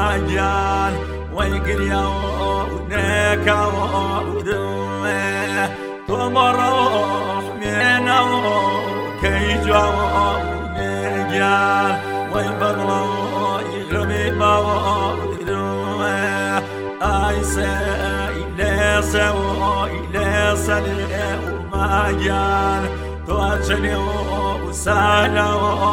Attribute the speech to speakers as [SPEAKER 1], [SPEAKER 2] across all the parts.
[SPEAKER 1] ماجان ويقريا ونكا ودمه تمروح منا كي جوا ونجان ويبغلا يغمي ما ودمه ايسا إليسا وإليسا وماجان توجني وسالا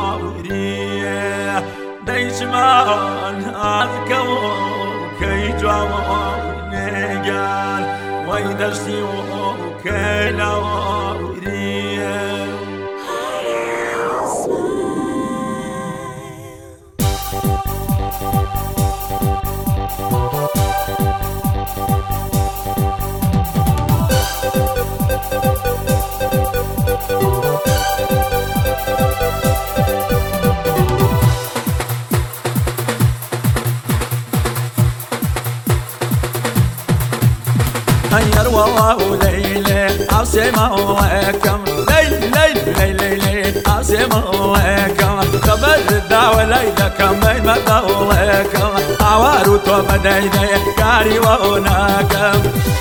[SPEAKER 1] وريه ديشمان أذكو كي جوا ونجان ويدشتي وكيلا وريه والله ليلي عاصمة وكم ليل ليل ليل ليل عاصمة وكم خبر الدعوة ليلة كم بين مدى وكم عوار توب ديني كاري وناكم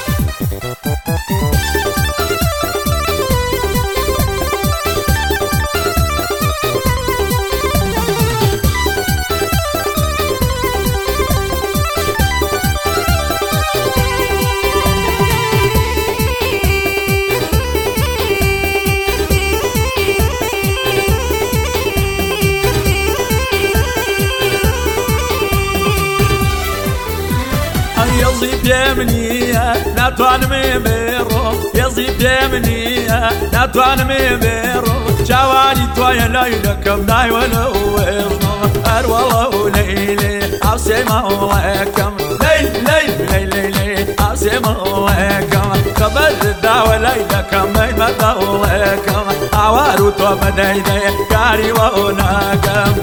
[SPEAKER 1] يزيد يمنية لا تعلمي بيرو يزيد يمنية لا تعلمي بيرو جواني تويا ليلة كم ناي ولا ويرو أروى ليلي عاصمة وكم ليل ليل ليل ليل عاصمة وكم خبر الدعوة ليلة كم بين مدى وكم عوار توب ديني كاري وناكم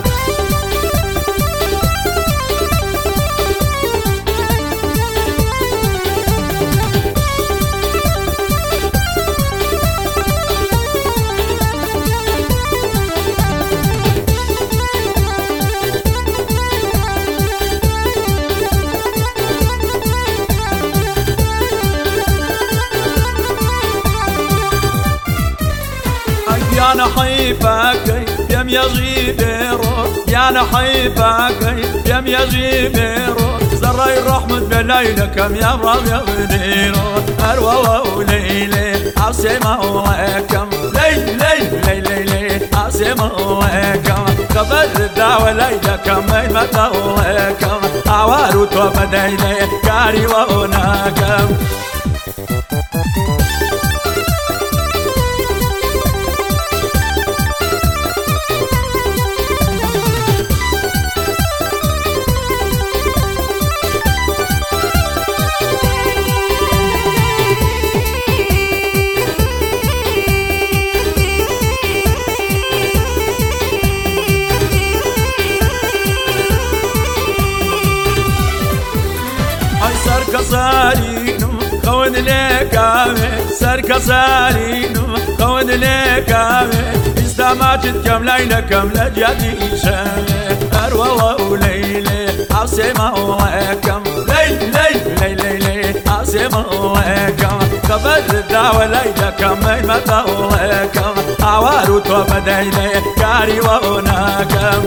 [SPEAKER 1] يا نحيبك يم يجيبيرو يا نحيبك يم يجيبيرو زري الرحمة بليلة كم يا رب يا غديرو أروى ليلي عاصمة وكم ليل ليل ليل ليل عاصمة وكم خبر الدعوة ليلة كم بين مدى وكم عوار توب ديني كاري وناكم سركسارينو خون لكامي سركسارينو خون لكامي استماجد كم ليلة كم لجدي شامي أروى ليلي عاصمة وكم ليل ليل ليل ليل عاصمة وكم خبر الدعوة ليلة كم بين مدى وكم عوار توب ديني كاري وناكم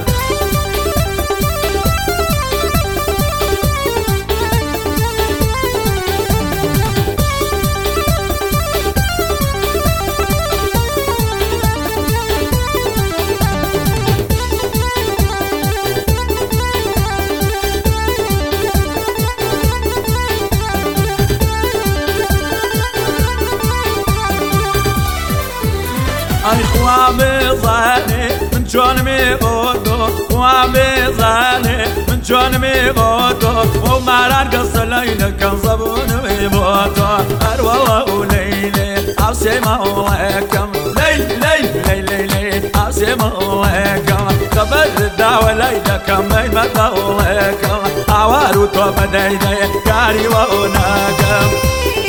[SPEAKER 1] خوامي ظالي من جون ميبودو خوامي ظالي من جون ميبودو وماران قص ليلة كان صبون ميبودو أروى ليلي عاصمة وكم ليل ليل ليل ليل عاصمة وكم خبر الدعوة ليلة كم بين مدى وكم عوار توب ديني كاري وناكم